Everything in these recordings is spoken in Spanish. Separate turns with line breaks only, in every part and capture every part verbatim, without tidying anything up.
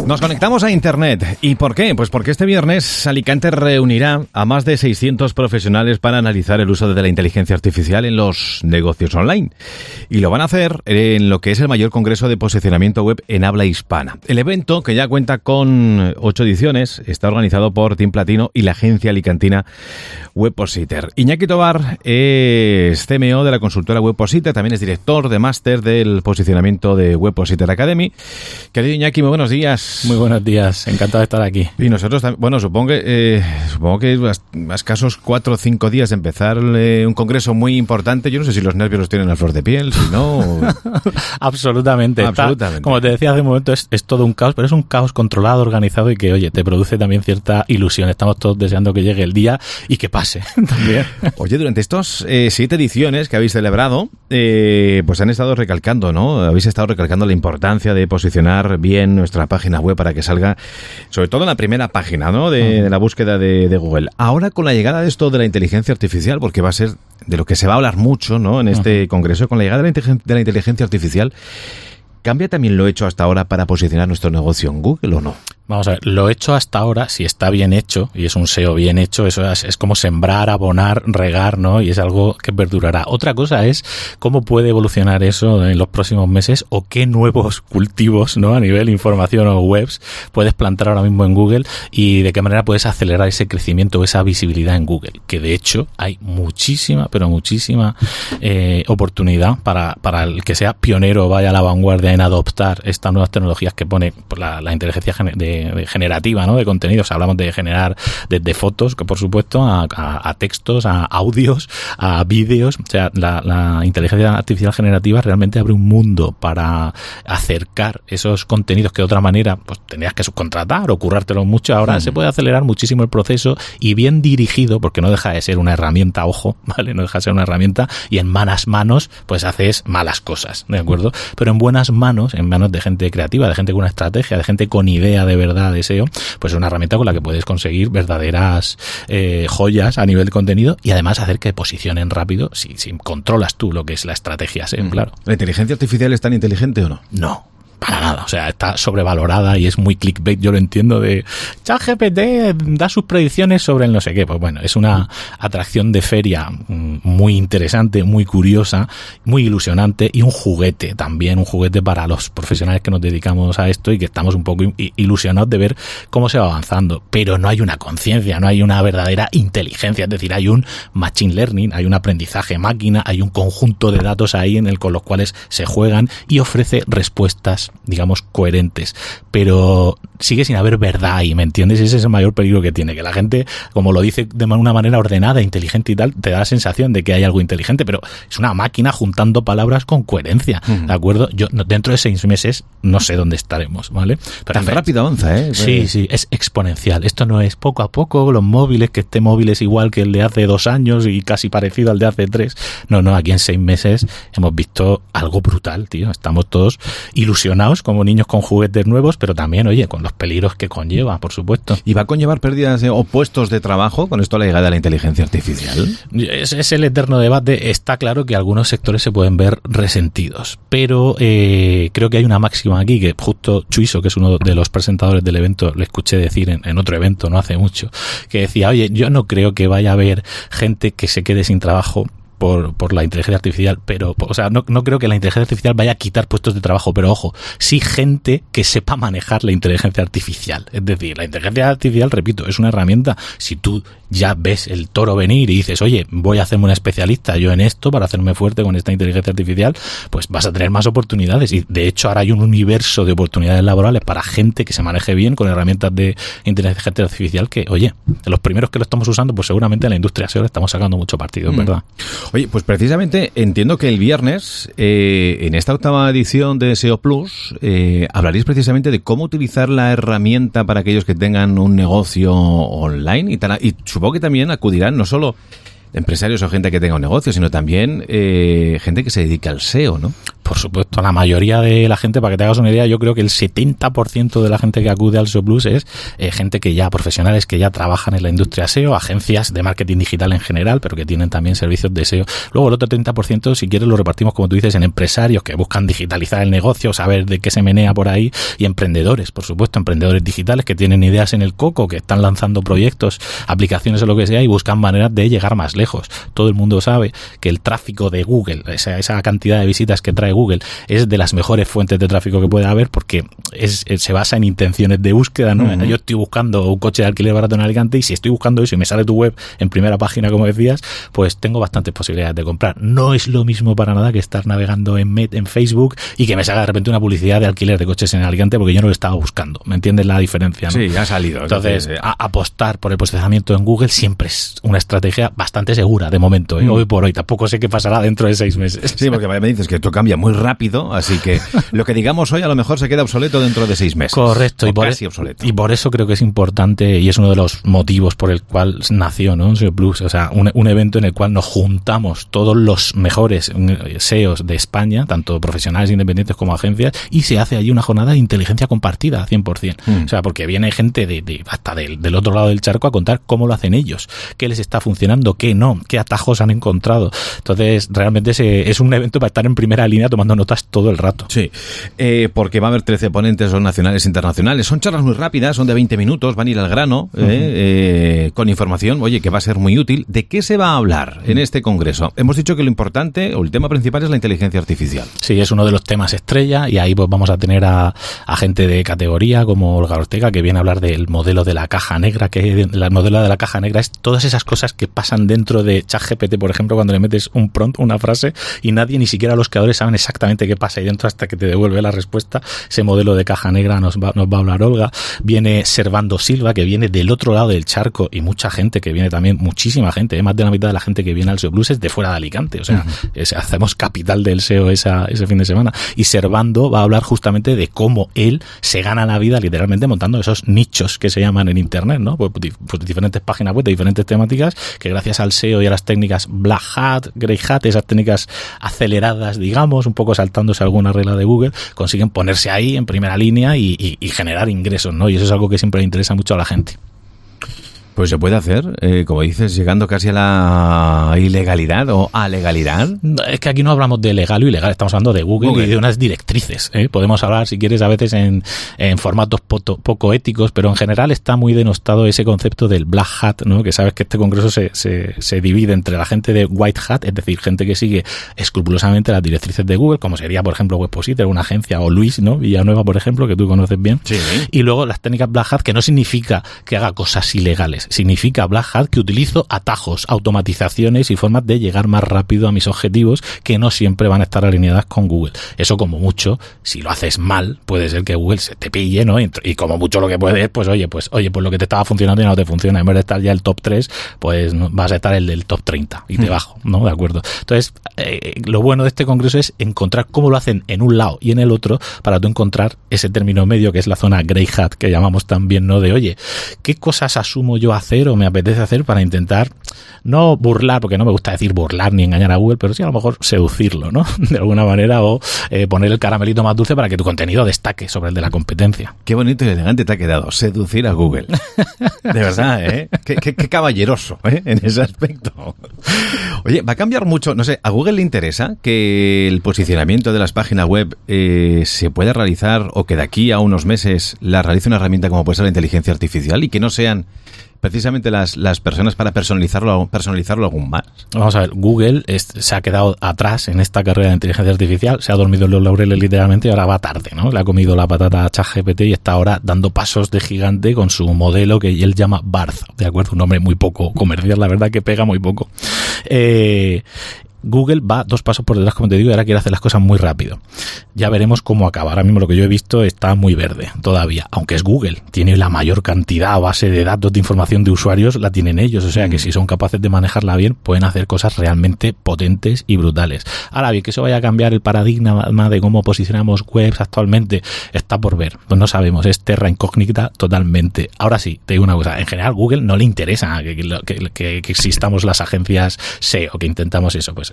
Nos conectamos a Internet. ¿Y por qué? Pues porque este viernes Alicante reunirá a más de seiscientos profesionales para analizar el uso de la inteligencia artificial en los negocios online. Y lo van a hacer en lo que es el mayor congreso de posicionamiento web en habla hispana. El evento, que ya cuenta con ocho ediciones, está organizado por Team Platino y la agencia alicantina Webpositor. Iñaki Tobar es C M O de la consultora Webpositor, también es director de máster del posicionamiento de Webpositor Academy. Querido Iñaki, muy buenos días.
Muy buenos días, encantado de estar aquí.
Y nosotros también, bueno, supongo que eh, supongo que a escasos cuatro o cinco días de empezar eh, un congreso muy importante. Yo no sé si los nervios los tienen a flor de piel, si no... O...
Absolutamente.
Absolutamente.
Está, como te decía hace un momento, es, es todo un caos, pero es un caos controlado, organizado y que, oye, te produce también cierta ilusión. Estamos todos deseando que llegue el día y que pase también.
Oye, durante estos eh, siete ediciones que habéis celebrado, eh, pues han estado recalcando, ¿no? Habéis estado recalcando la importancia de posicionar bien nuestra página web para que salga, sobre todo en la primera página, ¿no? De, de la búsqueda de, de Google. Ahora, con la llegada de esto de la inteligencia artificial, porque va a ser de lo que se va a hablar mucho, ¿no? En este uh-huh. congreso, con la llegada de la, inteligen- de la inteligencia artificial, ¿cambia también lo hecho hasta ahora para posicionar nuestro negocio en Google o no?
Vamos a ver, lo hecho hasta ahora, si está bien hecho, y es un S E O bien hecho, eso es, es como sembrar, abonar, regar, ¿no? Y es algo que perdurará. Otra cosa es cómo puede evolucionar eso en los próximos meses o qué nuevos cultivos, ¿no? A nivel información o webs puedes plantar ahora mismo en Google y de qué manera puedes acelerar ese crecimiento o esa visibilidad en Google. Que de hecho hay muchísima, pero muchísima eh, oportunidad para, para el que sea pionero o vaya a la vanguardia en adoptar estas nuevas tecnologías que pone pues, la, la inteligencia de De generativa, ¿no? De contenidos. Hablamos de generar desde fotos, que por supuesto, a, a, a textos, a audios, a vídeos. O sea, la, la inteligencia artificial generativa realmente abre un mundo para acercar esos contenidos que de otra manera pues tenías que subcontratar o currártelo mucho. Ahora mm. se puede acelerar muchísimo el proceso y bien dirigido, porque no deja de ser una herramienta, ojo, ¿vale? No deja de ser una herramienta y en malas manos pues haces malas cosas, ¿de acuerdo? Pero en buenas manos, en manos de gente creativa, de gente con una estrategia, de gente con idea de verdad de S E O, pues es una herramienta con la que puedes conseguir verdaderas eh, joyas a nivel de contenido y además hacer que posicionen rápido si, si controlas tú lo que es la estrategia S E O, mm. claro.
¿La inteligencia artificial es tan inteligente o no?
No. Para nada, o sea, está sobrevalorada y es muy clickbait, yo lo entiendo, de ChatGPT da sus predicciones sobre el no sé qué. Pues bueno, es una atracción de feria muy interesante, muy curiosa, muy ilusionante y un juguete también, un juguete para los profesionales que nos dedicamos a esto y que estamos un poco ilusionados de ver cómo se va avanzando. Pero no hay una conciencia, no hay una verdadera inteligencia, es decir, hay un machine learning, hay un aprendizaje máquina, hay un conjunto de datos ahí en el con los cuales se juegan y ofrece respuestas, digamos, coherentes, pero sigue sin haber verdad ahí, ¿me entiendes? Ese es el mayor peligro que tiene, que la gente, como lo dice de una manera ordenada, inteligente y tal, te da la sensación de que hay algo inteligente, pero es una máquina juntando palabras con coherencia, ¿de acuerdo? Yo dentro de seis meses no sé dónde estaremos, ¿vale?
Pero tan rápido avanza, ¿eh?
Sí, sí, es exponencial. Esto no es poco a poco, los móviles, que este móvil es igual que el de hace dos años y casi parecido al de hace tres. No, no, aquí en seis meses hemos visto algo brutal, tío. Estamos todos ilusionados como niños con juguetes nuevos, pero también, oye, con los peligros que conlleva, por supuesto.
¿Y va a conllevar pérdidas de, o puestos de trabajo con esto a la llegada de la inteligencia artificial?
Es, es el eterno debate. Está claro que algunos sectores se pueden ver resentidos, pero eh, creo que hay una máxima aquí que justo Chuiso, que es uno de los presentadores del evento, le escuché decir en, en otro evento no hace mucho, que decía, oye, yo no creo que vaya a haber gente que se quede sin trabajo por por la inteligencia artificial, pero, o sea, no, no creo que la inteligencia artificial vaya a quitar puestos de trabajo, pero ojo, sí gente que sepa manejar la inteligencia artificial. Es decir, la inteligencia artificial, repito, es una herramienta. Si tú ya ves el toro venir y dices, oye, voy a hacerme una especialista yo en esto para hacerme fuerte con esta inteligencia artificial, pues vas a tener más oportunidades. Y de hecho ahora hay un universo de oportunidades laborales para gente que se maneje bien con herramientas de inteligencia artificial que, oye, los primeros que lo estamos usando, pues seguramente en la industria S E O le estamos sacando mucho partido, mm. ¿verdad?
Oye, pues precisamente entiendo que el viernes, eh, en esta octava edición de S E O Plus, eh, hablaréis precisamente de cómo utilizar la herramienta para aquellos que tengan un negocio online y, tal, y supongo que también acudirán no solo empresarios o gente que tenga un negocio, sino también eh, gente que se dedica al S E O, ¿no?
Por supuesto, la mayoría de la gente, para que te hagas una idea, yo creo que el setenta por ciento de la gente que acude al S E O Plus es eh, gente que ya, profesionales que ya trabajan en la industria S E O, agencias de marketing digital en general, pero que tienen también servicios de S E O. Luego el otro treinta por ciento, si quieres, lo repartimos, como tú dices, en empresarios que buscan digitalizar el negocio, saber de qué se menea por ahí, y emprendedores, por supuesto, emprendedores digitales que tienen ideas en el coco, que están lanzando proyectos, aplicaciones o lo que sea, y buscan maneras de llegar más lejos. Todo el mundo sabe que el tráfico de Google, esa, esa cantidad de visitas que trae Google, es de las mejores fuentes de tráfico que puede haber, porque es, es, se basa en intenciones de búsqueda, ¿no? Uh-huh. Yo estoy buscando un coche de alquiler barato en Alicante, y si estoy buscando eso y me sale tu web en primera página, como decías, pues tengo bastantes posibilidades de comprar. No es lo mismo para nada que estar navegando en Met, en Facebook, y que me salga de repente una publicidad de alquiler de coches en Alicante porque yo no lo estaba buscando. ¿Me entiendes la diferencia, no?
Sí, ha salido.
Entonces, a, apostar por el posicionamiento en Google siempre es una estrategia bastante segura de momento, ¿eh? Mm. Hoy por hoy. Tampoco sé qué pasará dentro de seis meses.
Sí, porque me dices que esto cambia muy rápido, así que lo que digamos hoy a lo mejor se queda obsoleto dentro de seis meses.
Correcto.
Y por,
casi
obsoleto.
y por eso creo que es importante, y es uno de los motivos por el cual nació, ¿no? S E O Plus, o sea, un, un evento en el cual nos juntamos todos los mejores S E Os de España, tanto profesionales independientes como agencias, y se hace allí una jornada de inteligencia compartida cien por ciento. Mm. O sea, porque viene gente de, de hasta del, del otro lado del charco a contar cómo lo hacen ellos, qué les está funcionando, qué no, qué atajos han encontrado. Entonces, realmente se, es un evento para estar en primera línea tomando notas todo el rato.
Sí, eh, porque va a haber trece ponentes, son nacionales e internacionales. Son charlas muy rápidas, son de veinte minutos, van a ir al grano, uh-huh. eh, eh, con información, oye, que va a ser muy útil. ¿De qué se va a hablar en este congreso? Hemos dicho que lo importante, o el tema principal, es la inteligencia artificial.
Sí, es uno de los temas estrella, y ahí pues vamos a tener a, a gente de categoría como Olga Ortega, que viene a hablar del modelo de la caja negra, que el modelo de la caja negra es todas esas cosas que pasan dentro de ChatGPT, por ejemplo, cuando le metes un prompt, una frase, y nadie, ni siquiera los creadores, saben exactamente qué pasa ahí dentro hasta que te devuelve la respuesta. Ese modelo de caja negra nos va, nos va a hablar Olga. Viene Servando Silva, que viene del otro lado del charco, y mucha gente que viene también, muchísima gente, ¿eh? Más de la mitad de la gente que viene al S E O Plus es de fuera de Alicante, o sea, uh-huh. es, hacemos capital del S E O esa, ese fin de semana. Y Servando va a hablar justamente de cómo él se gana la vida literalmente montando esos nichos que se llaman en internet, ¿no? Pues, pues diferentes páginas web de diferentes temáticas, que gracias al S E O y a las técnicas Black Hat, Grey Hat, esas técnicas aceleradas, digamos, un poco saltándose alguna regla de Google, consiguen ponerse ahí en primera línea y, y, y generar ingresos, ¿no? Y eso es algo que siempre le interesa mucho a la gente.
Pues se puede hacer, eh, como dices, llegando casi a la ilegalidad o a legalidad.
Es que aquí no hablamos de legal o ilegal, estamos hablando de Google, Google. Y de unas directrices, ¿eh? Podemos hablar, si quieres, a veces en, en formatos poco, poco éticos, pero en general está muy denostado ese concepto del Black Hat, ¿no? Que sabes que este congreso se, se, se divide entre la gente de White Hat, es decir, gente que sigue escrupulosamente las directrices de Google, como sería, por ejemplo, Webpositor, una agencia, o Luis, ¿no? Villanueva, por ejemplo, que tú conoces bien.
Sí.
Y luego las técnicas Black Hat, que no significa que haga cosas ilegales. Significa Black Hat que utilizo atajos, automatizaciones y formas de llegar más rápido a mis objetivos, que no siempre van a estar alineadas con Google. Eso, como mucho, si lo haces mal, puede ser que Google se te pille, ¿no? Y, y como mucho lo que puede, pues oye, pues oye, pues lo que te estaba funcionando ya no te funciona. En vez de estar ya el top tres, pues no, vas a estar el del top treinta y te bajo, ¿no? De acuerdo. Entonces, eh, lo bueno de este congreso es encontrar cómo lo hacen en un lado y en el otro, para tú encontrar ese término medio que es la zona Grey Hat, que llamamos también, ¿no? De, oye, ¿qué cosas asumo yo hacer o me apetece hacer para intentar no burlar, porque no me gusta decir burlar ni engañar a Google, pero sí a lo mejor seducirlo, ¿no? De alguna manera, o eh, poner el caramelito más dulce para que tu contenido destaque sobre el de la competencia.
Qué bonito y elegante te ha quedado, seducir a Google. De verdad, ¿eh? Qué, qué, qué caballeroso, ¿eh? En ese aspecto. Oye, va a cambiar mucho, no sé, ¿a Google le interesa que el posicionamiento de las páginas web eh, se pueda realizar, o que de aquí a unos meses la realice una herramienta como puede ser la inteligencia artificial, y que no sean precisamente las, las personas para personalizarlo, personalizarlo aún más?
Vamos a ver, Google es, se ha quedado atrás en esta carrera de inteligencia artificial, se ha dormido en los laureles literalmente y ahora va tarde, ¿no? Le ha comido la patata a ChatGPT y está ahora dando pasos de gigante con su modelo que él llama Barth, ¿de acuerdo? Un nombre muy poco comercial, la verdad que pega muy poco. Eh... Google va dos pasos por detrás, como te digo, y ahora quiere hacer las cosas muy rápido. Ya veremos cómo acaba. Ahora mismo lo que yo he visto está muy verde todavía, aunque es Google. Tiene la mayor cantidad, base de datos de información de usuarios, la tienen ellos. O sea que si son capaces de manejarla bien, pueden hacer cosas realmente potentes y brutales. Ahora bien, que eso vaya a cambiar el paradigma de cómo posicionamos webs actualmente, está por ver. Pues no sabemos, es terra incógnita totalmente. Ahora sí, te digo una cosa. En general, Google no le interesa que, que, que, que existamos las agencias S E O, que intentamos eso. Pues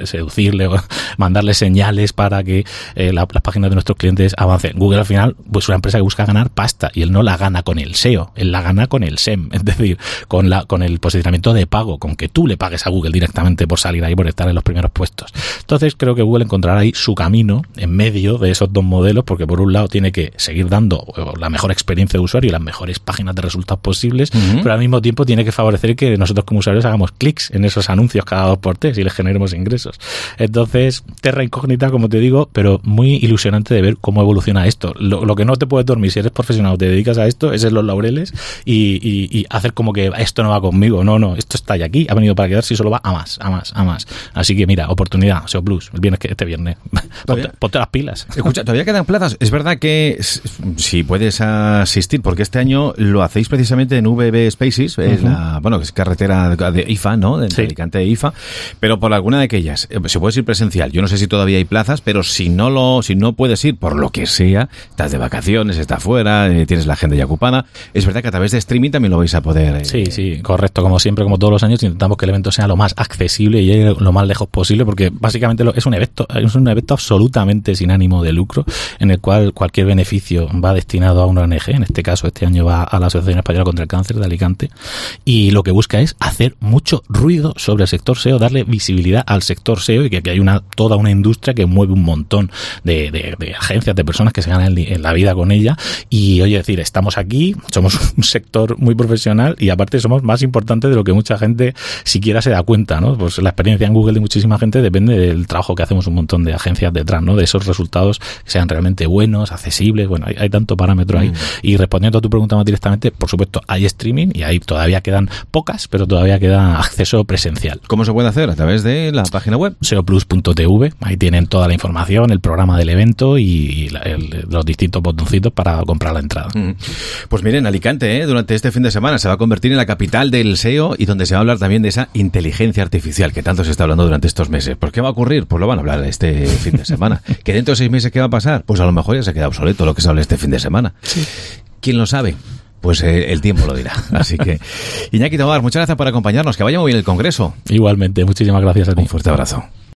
seducirle o mandarle señales para que eh, la, las páginas de nuestros clientes avancen. Google al final pues es una empresa que busca ganar pasta y él no la gana con el S E O, él la gana con el S E M, es decir, con la con el posicionamiento de pago, con que tú le pagues a Google directamente por salir ahí, por estar en los primeros puestos. Entonces creo que Google encontrará ahí su camino en medio de esos dos modelos, porque por un lado tiene que seguir dando la mejor experiencia de usuario y las mejores páginas de resultados posibles, uh-huh. pero al mismo tiempo tiene que favorecer que nosotros como usuarios hagamos clics en esos anuncios cada dos por tres y les generemos ingresos. Entonces, terra incógnita, como te digo, pero muy ilusionante de ver cómo evoluciona esto. Lo, lo que no te puedes dormir si eres profesional o te dedicas a esto es en los laureles y, y, y hacer como que esto no va conmigo. No, no, esto está ya aquí, ha venido para quedarse y solo va a más, a más, a más. Así que mira, oportunidad, S E O Plus, el viernes que este viernes. Ponte, ponte las pilas.
Escucha, todavía quedan plazas. Es verdad que si puedes asistir, porque este año lo hacéis precisamente en V B Spaces, uh-huh. es la, bueno, que es carretera de I F A, ¿no? De sí. Alicante de I F A, pero por alguna de aquellas se puede ir presencial. Yo no sé si todavía hay plazas, pero si no lo, si no puedes ir por lo que sea, estás de vacaciones, estás fuera, eh, tienes la agenda ya ocupada, es verdad que a través de streaming también lo vais a poder. Eh,
sí, sí, correcto. Como siempre, como todos los años, intentamos que el evento sea lo más accesible y llegue lo más lejos posible, porque básicamente es un evento, es un evento absolutamente sin ánimo de lucro, en el cual cualquier beneficio va destinado a una O N G. En este caso, este año va a la Asociación Española contra el Cáncer de Alicante, y lo que busca es hacer mucho ruido sobre el sector S E O, darle visibilidad al sector S E O, y que, que hay una toda una industria que mueve un montón de, de, de agencias, de personas que se ganan en, en la vida con ella. Y oye, decir, estamos aquí, somos un sector muy profesional y aparte somos más importantes de lo que mucha gente siquiera se da cuenta, ¿no? Pues la experiencia en Google de muchísima gente depende del trabajo que hacemos un montón de agencias detrás, ¿no? De esos resultados que sean realmente buenos, accesibles. Bueno, hay, hay tanto parámetro ahí. Mm. Y respondiendo a tu pregunta más directamente, por supuesto, hay streaming y ahí todavía quedan pocas, pero todavía queda acceso presencial.
¿Cómo se puede hacer? A través de la página web
S E O plus punto t v. Ahí tienen toda la información, el programa del evento y la, el, los distintos botoncitos para comprar la entrada. Mm.
Pues miren, Alicante, ¿eh? durante este fin de semana se va a convertir en la capital del S E O y donde se va a hablar también de esa inteligencia artificial que tanto se está hablando durante estos meses. ¿Por qué va a ocurrir? Pues lo van a hablar este fin de semana. ¿Que dentro de seis meses qué va a pasar? Pues a lo mejor ya se queda obsoleto lo que se habla este fin de semana. Sí. ¿Quién lo sabe? Pues eh, el tiempo lo dirá. Así que, Iñaki Tobar, muchas gracias por acompañarnos. Que vaya muy bien el Congreso.
Igualmente, muchísimas gracias a ti.
Un fuerte abrazo.